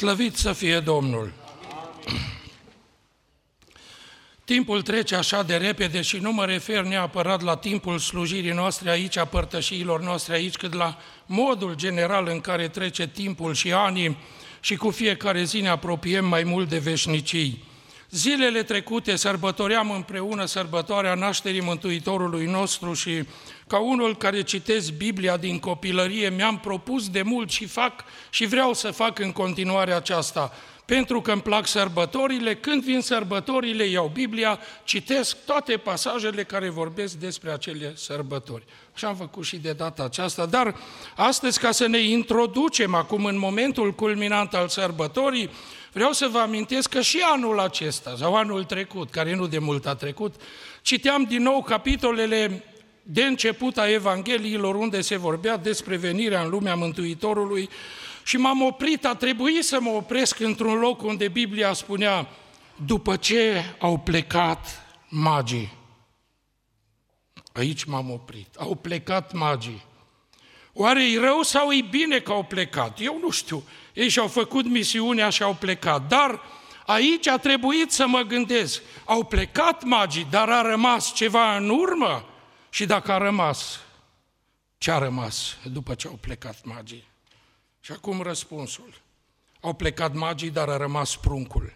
Slăvit să fie Domnul! Timpul trece așa de repede și nu mă refer neapărat la timpul slujirii noastre aici, a părtășiilor noastre aici, cât la modul general în care trece timpul și anii și cu fiecare zi ne apropiem mai mult de veșnicii. Zilele trecute sărbătoream împreună sărbătoarea nașterii Mântuitorului nostru și ca unul care citesc Biblia din copilărie mi-am propus de mult și fac și vreau să fac în continuare aceasta. Pentru că îmi plac sărbătorile, când vin sărbătorile, iau Biblia, citesc toate pasajele care vorbesc despre acele sărbători. Și am făcut și de data aceasta, dar astăzi, ca să ne introducem acum în momentul culminant al sărbătorii, vreau să vă amintesc că și anul acesta, sau anul trecut, care nu de mult a trecut, citeam din nou capitolele de început a Evangheliilor, unde se vorbea despre venirea în lumea Mântuitorului, și m-am oprit, a trebuit să mă opresc într-un loc unde Biblia spunea, după ce au plecat magii. Aici m-am oprit, au plecat magii. Oare e rău sau e bine că au plecat? Eu nu știu, ei și-au făcut misiunea și au plecat, dar aici a trebuit să mă gândesc, au plecat magii, dar a rămas ceva în urmă? Și dacă a rămas, ce a rămas după ce au plecat magii? Și acum răspunsul. Au plecat magii, dar a rămas pruncul.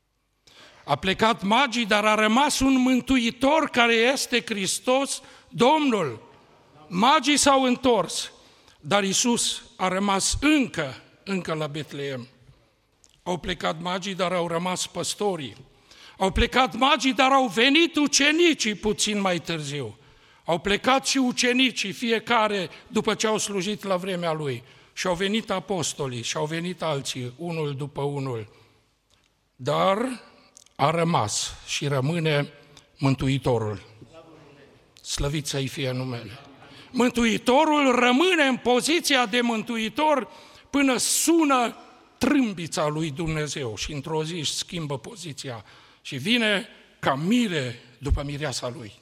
A plecat magii, dar a rămas un mântuitor care este Hristos, Domnul. Magii s-au întors, dar Iisus a rămas încă la Betleem. Au plecat magii, dar au rămas păstorii. Au plecat magii, dar au venit ucenicii puțin mai târziu. Au plecat și ucenicii, fiecare după ce au slujit la vremea lui. Și au venit apostolii și au venit alții, unul după unul. Dar a rămas și rămâne Mântuitorul. Slăvit să-i fie numele. Mântuitorul rămâne în poziția de mântuitor până sună trâmbița lui Dumnezeu și într-o zi își schimbă poziția și vine ca mire după mireasa lui.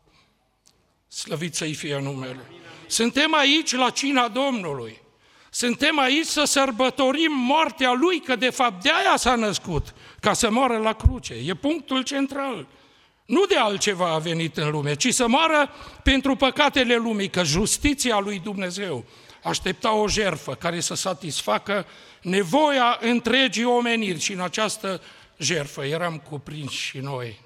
Slăvit să-i fie numele. Suntem aici la cina Domnului. Suntem aici să sărbătorim moartea Lui, că de fapt de aia s-a născut, ca să moară la cruce. E punctul central. Nu de altceva a venit în lume, ci să moară pentru păcatele lumii, că justiția lui Dumnezeu aștepta o jertfă care să satisfacă nevoia întregii omeniri și în această jertfă eram cuprinși și noi.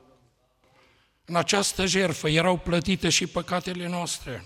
În această jertfă erau plătite și păcatele noastre.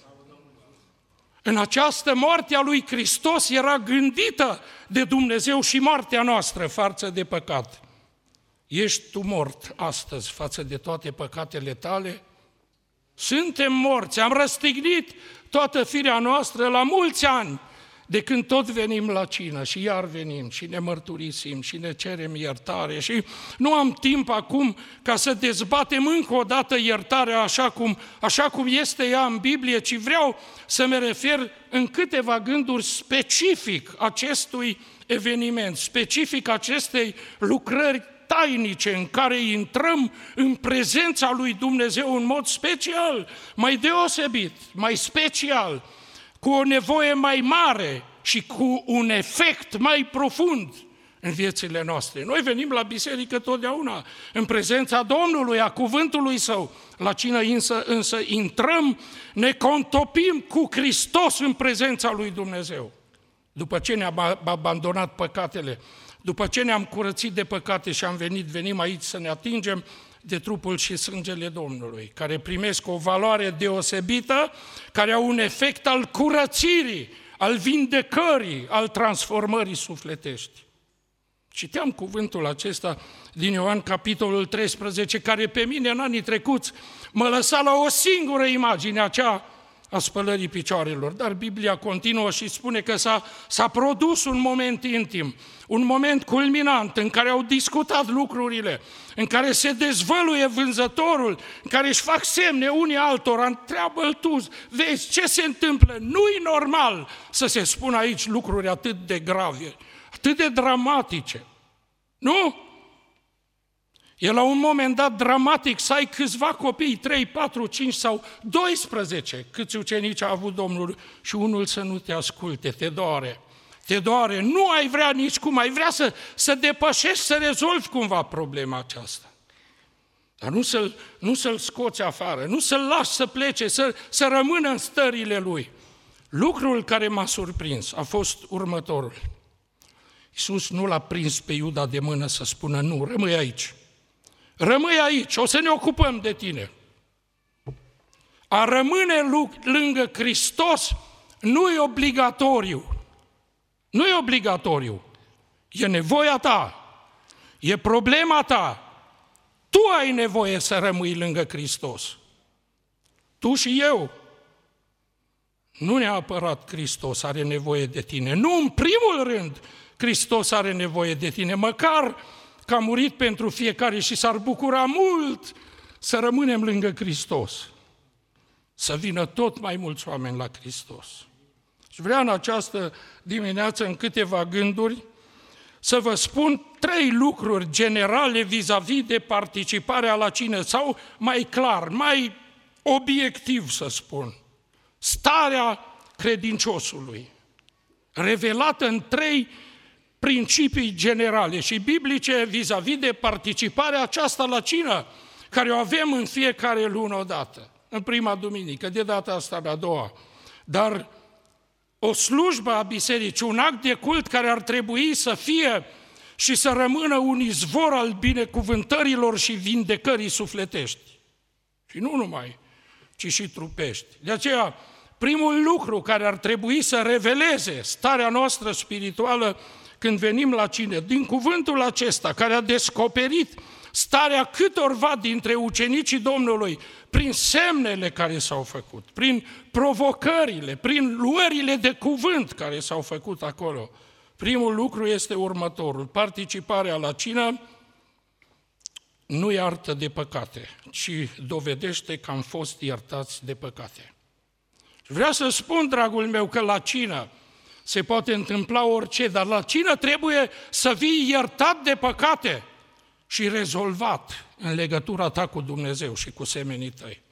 În această moarte a lui Hristos era gândită de Dumnezeu și moartea noastră față de păcat. Ești tu mort astăzi față de toate păcatele tale? Suntem morți, am răstignit toată firea noastră la mulți ani, de când tot venim la cină și iar venim și ne mărturisim și ne cerem iertare și nu am timp acum ca să dezbatem încă o dată iertarea așa cum este ea în Biblie, ci vreau să mă refer în câteva gânduri specific acestui eveniment, specific acestei lucrări tainice în care intrăm în prezența lui Dumnezeu în mod special, mai deosebit, mai special, cu o nevoie mai mare și cu un efect mai profund în viețile noastre. Noi venim la biserică totdeauna în prezența Domnului, a cuvântului Său. La cină însă intrăm, ne contopim cu Hristos în prezența lui Dumnezeu. După ce ne-am abandonat păcatele, după ce ne-am curățit de păcate și venim aici să ne atingem de trupul și sângele Domnului, care primesc o valoare deosebită, care au un efect al curățirii, al vindecării, al transformării sufletești. Citeam cuvântul acesta din Ioan, capitolul 13, care pe mine în anii trecuți mă lăsa la o singură imagine, aceea a spălării picioarelor, dar Biblia continuă și spune că s-a produs un moment intim, un moment culminant în care au discutat lucrurile, în care se dezvăluie vânzătorul, în care își fac semne unii altora, întreabă-l tu, vezi ce se întâmplă, nu-i normal să se spună aici lucruri atât de grave, atât de dramatice, nu? E la un moment dat dramatic să ai câțiva copii, 3, 4, 5 sau 12, câți ucenici a avut Domnul și unul să nu te asculte, te doare. te doare, nu ai vrea nici cum, ai vrea să depășești, să rezolvi cumva problema aceasta. Dar nu să-l scoți afară, nu să-l lași să plece, să rămână în stările lui. Lucrul care m-a surprins a fost următorul. Iisus nu l-a prins pe Iuda de mână să spună, nu, rămâi aici. Rămâi aici, o să ne ocupăm de tine. A rămâne lângă Hristos nu e obligatoriu. Nu e obligatoriu. E nevoia ta. E problema ta. Tu ai nevoie să rămâi lângă Hristos. Tu și eu. Nu neapărat Hristos are nevoie de tine. Nu, în primul rând, Hristos are nevoie de tine. Măcar că a murit pentru fiecare și s-ar bucura mult să rămânem lângă Hristos. Să vină tot mai mulți oameni la Hristos. Și vreau în această dimineață, în câteva gânduri, să vă spun 3 lucruri generale vis-a-vis de participarea la cină, sau mai clar, mai obiectiv să spun, starea credinciosului, revelată în 3 principii generale și biblice vis-a-vis de participarea aceasta la cină, care o avem în fiecare lună odată, în prima duminică, de data asta la a doua. Dar o slujbă a bisericii, un act de cult care ar trebui să fie și să rămână un izvor al binecuvântărilor și vindecării sufletești. Și nu numai, ci și trupești. De aceea, primul lucru care ar trebui să reveleze starea noastră spirituală când venim la cină, din cuvântul acesta, care a descoperit starea câtorva dintre ucenicii Domnului, prin semnele care s-au făcut, prin provocările, prin luările de cuvânt care s-au făcut acolo. Primul lucru este următorul: participarea la cină nu iartă de păcate, ci dovedește că am fost iertați de păcate. Vreau să spun, dragul meu, că la cină se poate întâmpla orice, dar la cină trebuie să fii iertat de păcate și rezolvat în legătura ta cu Dumnezeu și cu semenii tăi.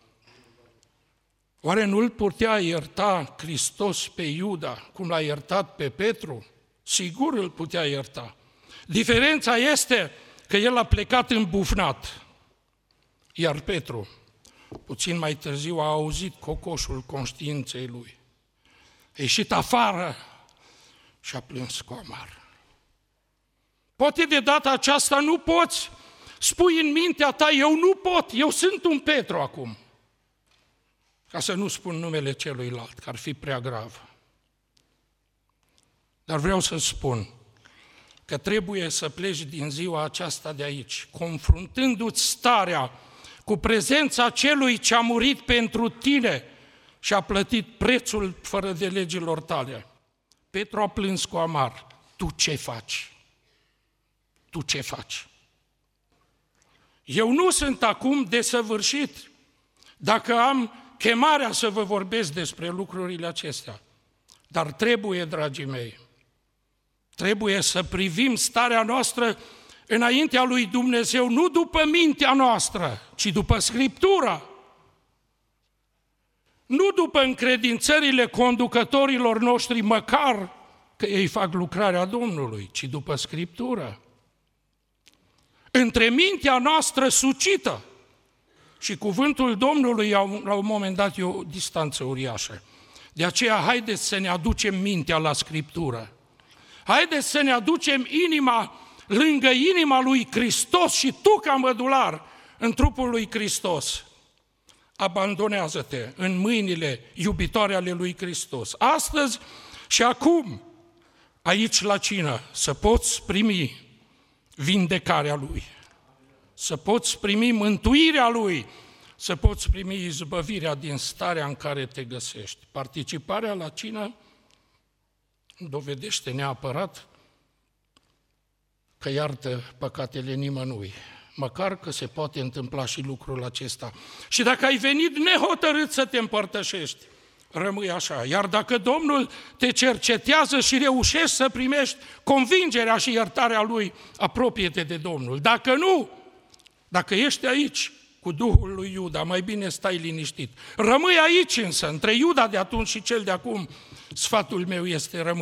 Oare nu-l putea ierta Hristos pe Iuda cum l-a iertat pe Petru? Sigur îl putea ierta. Diferența este că el a plecat îmbufnat, iar Petru, puțin mai târziu, a auzit cocoșul conștiinței lui. A ieșit afară și a plâns cu amar. Poate de data aceasta nu poți, spui în mintea ta, eu nu pot, eu sunt un Petru acum. Ca să nu spun numele celuilalt, că ar fi prea grav. Dar vreau să spun că trebuie să pleci din ziua aceasta de aici, confruntându-ți starea cu prezența celui ce a murit pentru tine și a plătit prețul fără de legilor tale. Petru a plâns cu amar. Tu ce faci? Tu ce faci? Eu nu sunt acum desăvârșit dacă am chemarea să vă vorbesc despre lucrurile acestea. Dar trebuie, dragii mei, trebuie să privim starea noastră înaintea lui Dumnezeu, nu după mintea noastră, ci după Scriptura. Nu după încredințările conducătorilor noștri, măcar că ei fac lucrarea Domnului, ci după Scriptură. Între mintea noastră sucită și cuvântul Domnului, la un moment dat, e o distanță uriașă. De aceea, haideți să ne aducem mintea la Scriptură. Haideți să ne aducem inima lângă inima lui Hristos și tu, ca mădular, în trupul lui Hristos. Abandonează-te în mâinile iubitoare ale lui Hristos. Astăzi și acum, aici la cină, să poți primi vindecarea Lui, să poți primi mântuirea Lui, să poți primi izbăvirea din starea în care te găsești. Participarea la cină dovedește neapărat că iartă păcatele nimănui, măcar că se poate întâmpla și lucrul acesta. Și dacă ai venit nehotărât să te împărtășești, rămâi așa. Iar dacă Domnul te cercetează și reușești să primești convingerea și iertarea Lui, apropie-te de Domnul. Dacă nu, dacă ești aici cu Duhul lui Iuda, mai bine stai liniștit. Rămâi aici însă, între Iuda de atunci și cel de acum, sfatul meu este rămâi.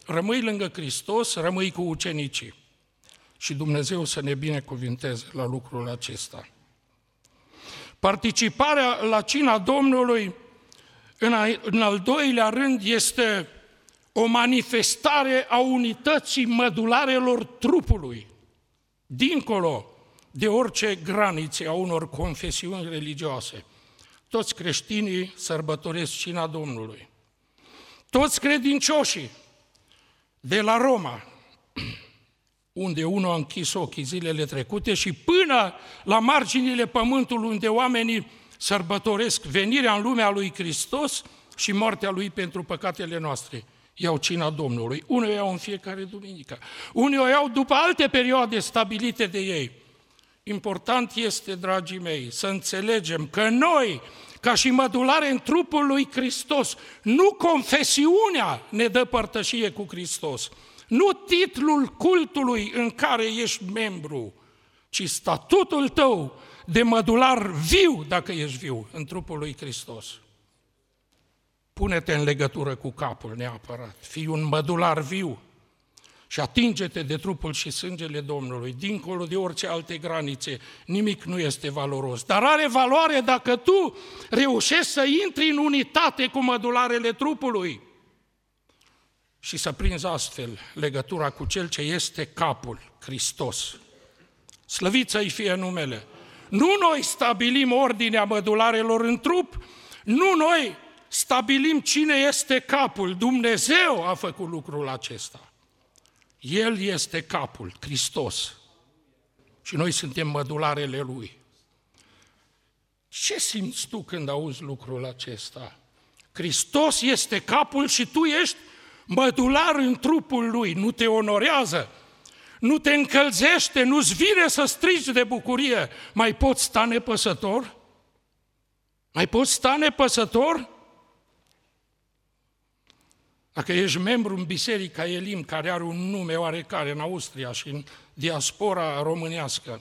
rămâi lângă Hristos, rămâi cu ucenicii. Și Dumnezeu să ne binecuvinteze la lucrul acesta. Participarea la cina Domnului, în al doilea rând, este o manifestare a unității mădularelor trupului, dincolo de orice granițe a unor confesiuni religioase. Toți creștinii sărbătoresc cina Domnului. Toți credincioșii de la Roma, unde unul a închis ochii zilele trecute, și până la marginile pământului, unde oamenii sărbătoresc venirea în lumea lui Hristos și moartea lui pentru păcatele noastre, iau cina Domnului. Unii o iau în fiecare duminică, unii o iau după alte perioade stabilite de ei. Important este, dragii mei, să înțelegem că noi, ca și mădulare în trupul lui Hristos, nu confesiunea ne dă părtășie cu Hristos, nu titlul cultului în care ești membru, ci statutul tău de mădular viu, dacă ești viu, în trupul lui Hristos. Pune-te în legătură cu capul neapărat, fii un mădular viu și atinge-te de trupul și sângele Domnului, dincolo de orice alte granițe, nimic nu este valoros. Dar are valoare dacă tu reușești să intri în unitate cu mădularele trupului și să prinzi astfel legătura cu Cel ce este capul, Hristos. Slăvit să-i fie numele! Nu noi stabilim ordinea mădularelor în trup, nu noi stabilim cine este capul. Dumnezeu a făcut lucrul acesta. El este capul, Hristos. Și noi suntem mădularele Lui. Ce simți tu când auzi lucrul acesta? Hristos este capul și tu ești mădular în trupul Lui. Nu te onorează, nu te încălzește, nu-ți vine să strigi de bucurie. Mai poți sta nepăsător? Mai poți sta nepăsător? Dacă ești membru în Biserica Elim, care are un nume oarecare în Austria și în diaspora românească,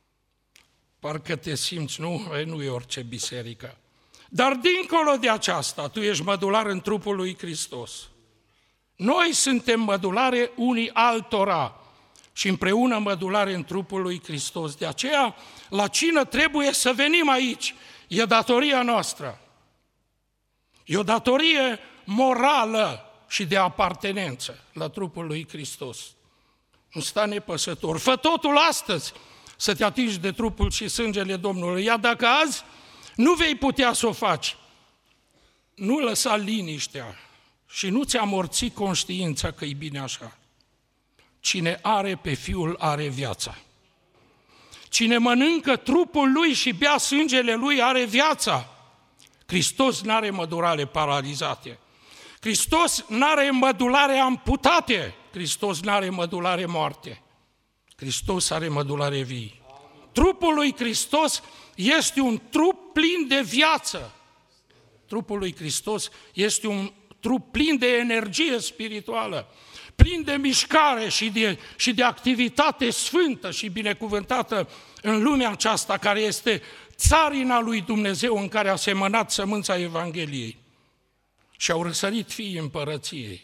parcă te simți, nu e orice biserică. Dar dincolo de aceasta, tu ești mădular în trupul lui Hristos. Noi suntem mădulare unii altora și împreună mădulare în trupul lui Hristos. De aceea, la cină trebuie să venim aici. E datoria noastră. E o datorie morală și de apartenență la trupul lui Hristos. Nu sta nepăsător. Fă totul astăzi să te atingi de trupul și sângele Domnului. Iar dacă azi nu vei putea să o faci, nu lăsa liniștea și nu ți amorți conștiința că e bine așa. Cine are pe Fiul are viața. Cine mănâncă trupul Lui și bea sângele Lui are viața. Hristos n-are mădulare paralizate. Hristos n-are mădulare amputate. Hristos n-are mădulare moarte. Hristos are mădulare vii. Trupul lui Hristos este un trup plin de viață. Trupul lui Hristos este un trup plin de energie spirituală, plin de mișcare și de activitate sfântă și binecuvântată în lumea aceasta, care este țarina lui Dumnezeu în care a semănat sămânța Evangheliei și au răsărit fiii împărăției.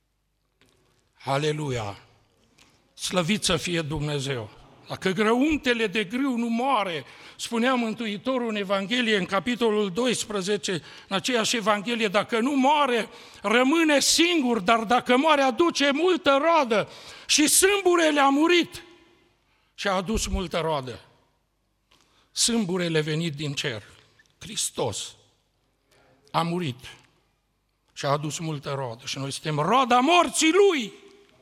Aleluia! Slăvit să fie Dumnezeu! Dacă grăuntele de grâu nu moare, spunea Mântuitorul în Evanghelie, în capitolul 12, în aceeași Evanghelie, dacă nu moare, rămâne singur, dar dacă moare, aduce multă roadă. Și sâmburele a murit și a adus multă roadă. Sâmburele venit din cer, Hristos, a murit și a adus multă roadă. Și noi suntem roada morții Lui.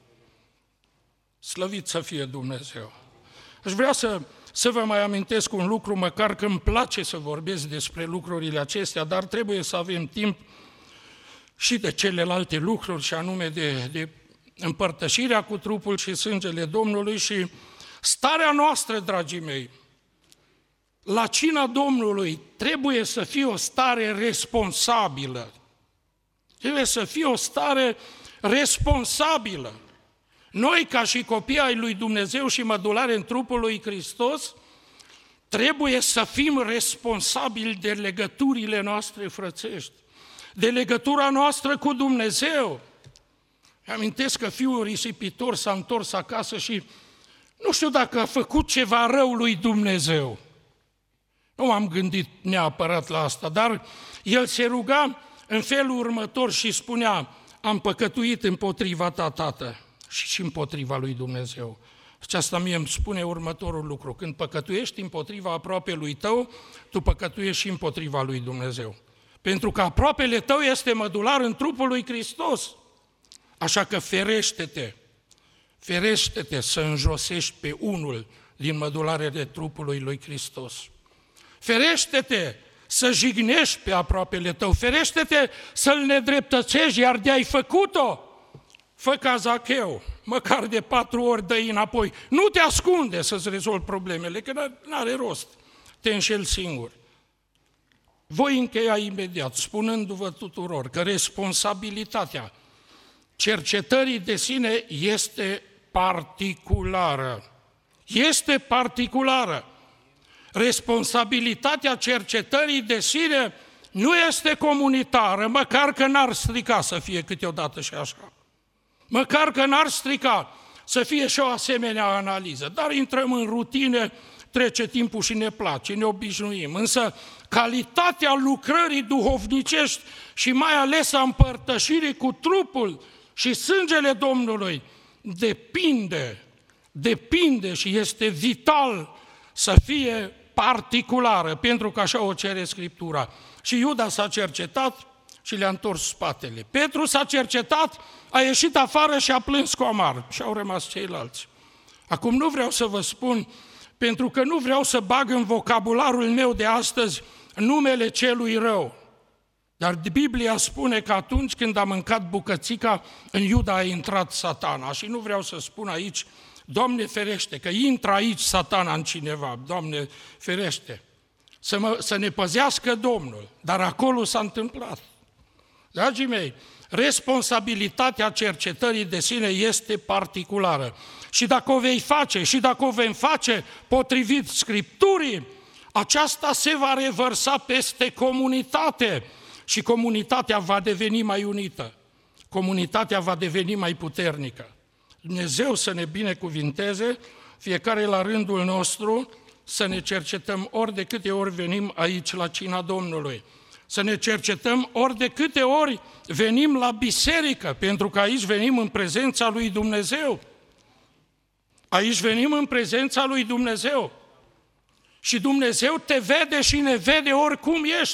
Slăvit să fie Dumnezeu! Aș vrea să vă mai amintesc un lucru, măcar că îmi place să vorbesc despre lucrurile acestea, dar trebuie să avem timp și de celelalte lucruri, și anume de împărtășirea cu trupul și sângele Domnului și starea noastră, dragii mei. La cina Domnului trebuie să fie o stare responsabilă. Trebuie să fie o stare responsabilă. Noi, ca și copii ai lui Dumnezeu și mădulare în trupul lui Hristos, trebuie să fim responsabili de legăturile noastre frățești, de legătura noastră cu Dumnezeu. Amintesc că fiul risipitor s-a întors acasă și nu știu dacă a făcut ceva rău lui Dumnezeu. Nu m-am gândit neapărat la asta, dar el se ruga în felul următor și spunea: am păcătuit împotriva ta, tată, și împotriva lui Dumnezeu. Și asta mie îmi spune următorul lucru: când păcătuiești împotriva aproapelui tău, tu păcătuiești și împotriva lui Dumnezeu. Pentru că aproapele tău este mădular în trupul lui Hristos. Așa că ferește-te să înjosești pe unul din mădularele trupului lui Hristos. Ferește-te să jignești pe aproapele tău, ferește-te să-l nedreptățești, iar de-ai făcut-o, fă ca Zacheu, măcar de 4 ori dă-i înapoi. Nu te ascunde să-ți rezolvi problemele, că n-are rost, te înșeli singur. Voi încheia imediat, spunându-vă tuturor că responsabilitatea cercetării de sine este particulară. Este particulară. Responsabilitatea cercetării de sine nu este comunitară, măcar că n-ar strica să fie câteodată și așa. Măcar că n-ar strica să fie și o asemenea analiză. Dar intrăm în rutine, trece timpul și ne place, ne obișnuim. Însă calitatea lucrării duhovnicești și mai ales a împărtășirii cu trupul și sângele Domnului depinde și este vital să fie particulară, pentru că așa o cere Scriptura. Și Iuda s-a cercetat și le-a întors spatele. Petru s-a cercetat, a ieșit afară și a plâns cu amar și au rămas ceilalți. Acum nu vreau să vă spun, pentru că nu vreau să bag în vocabularul meu de astăzi numele celui rău. Dar Biblia spune că atunci când a mâncat bucățica, în Iuda a intrat Satana. Și nu vreau să spun aici, Doamne ferește, că intră aici Satana în cineva, Doamne ferește, să ne păzească Domnul. Dar acolo s-a întâmplat. Dragii mei, responsabilitatea cercetării de sine este particulară. Și dacă o vei face, și dacă o vom face potrivit Scripturii, aceasta se va revărsa peste comunitate și comunitatea va deveni mai unită. Comunitatea va deveni mai puternică. Dumnezeu să ne binecuvinteze, fiecare la rândul nostru, să ne cercetăm ori de câte ori venim aici la cina Domnului. Să ne cercetăm ori de câte ori venim la biserică, pentru că aici venim în prezența lui Dumnezeu. Aici venim în prezența lui Dumnezeu. Și Dumnezeu te vede și ne vede oricum ești.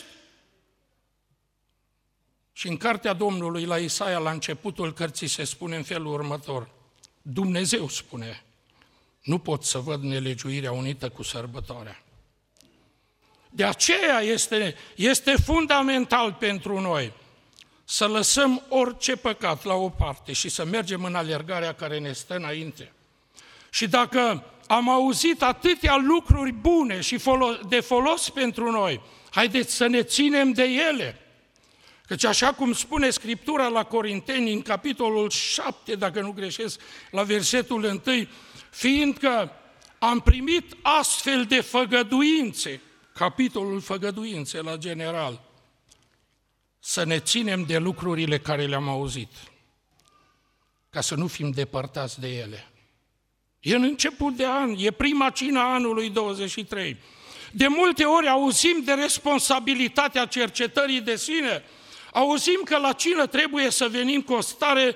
Și în cartea Domnului la Isaia, la începutul cărții, se spune în felul următor: Dumnezeu spune, nu pot să văd nelegiuirea unită cu sărbătoarea. De aceea este fundamental pentru noi să lăsăm orice păcat la o parte și să mergem în alergarea care ne stă înainte. Și dacă am auzit atâtea lucruri bune și de folos pentru noi, haideți să ne ținem de ele. Căci așa cum spune Scriptura la Corinteni, în capitolul 7, dacă nu greșesc, la versetul 1, fiindcă am primit astfel de făgăduințe, capitolul făgăduințe la general, să ne ținem de lucrurile care le-am auzit, ca să nu fim depărtați de ele. E în început de an, e prima cină a anului 23. De multe ori auzim de responsabilitatea cercetării de sine, auzim că la cină trebuie să venim cu o stare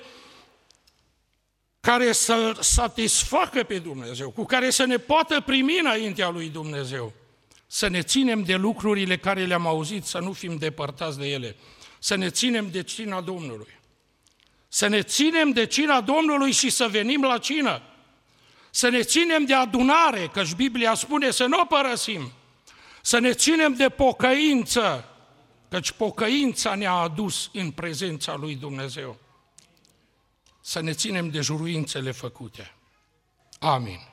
care să satisfacă pe Dumnezeu, cu care să ne poată primi înaintea lui Dumnezeu. Să ne ținem de lucrurile care le-am auzit, să nu fim depărtați de ele. Să ne ținem de cina Domnului. Să ne ținem de cina Domnului și să venim la cină. Să ne ținem de adunare, căci Biblia spune să nu o părăsim. Să ne ținem de pocăință, căci pocăința ne-a adus în prezența lui Dumnezeu. Să ne ținem de juruințele făcute. Amin.